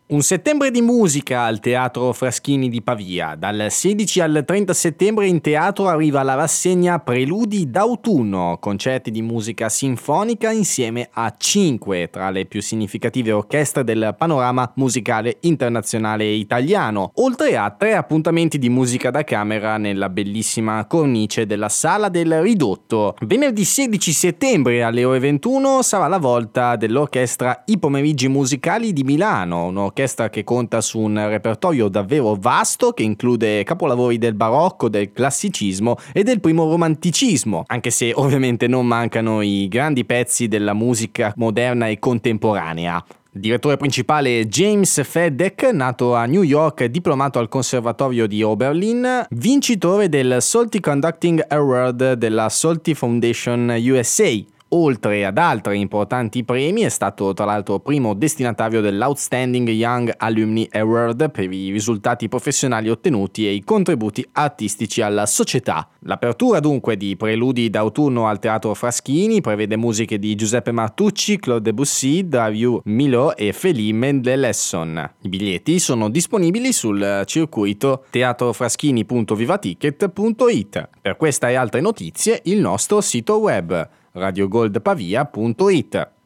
Un settembre di musica al Teatro Fraschini di Pavia. Dal 16 al 30 settembre in teatro arriva la rassegna Preludi d'autunno, concerti di musica sinfonica insieme a 5 tra le più significative orchestre del panorama musicale internazionale italiano, oltre a 3 appuntamenti di musica da camera nella bellissima cornice della Sala del Ridotto. Venerdì 16 settembre alle ore 21 sarà la volta dell'orchestra I Pomeriggi Musicali di Milano, un'orchestra che conta su un repertorio davvero vasto che include capolavori del barocco, del classicismo e del primo romanticismo, anche se ovviamente non mancano i grandi pezzi della musica moderna e contemporanea. Il direttore principale è James Fedek, nato a New York, diplomato al Conservatorio di Oberlin, vincitore del Salty Conducting Award della Salty Foundation USA. Oltre ad altri importanti premi, è stato tra l'altro primo destinatario dell'Outstanding Young Alumni Award per i risultati professionali ottenuti e i contributi artistici alla società. L'apertura dunque di Preludi d'autunno al Teatro Fraschini prevede musiche di Giuseppe Martucci, Claude Debussy, Dario Milhaud e Félix Mendelssohn. I biglietti sono disponibili sul circuito teatrofraschini.vivaticket.it. Per questa e altre notizie il nostro sito web radiogoldpavia.it.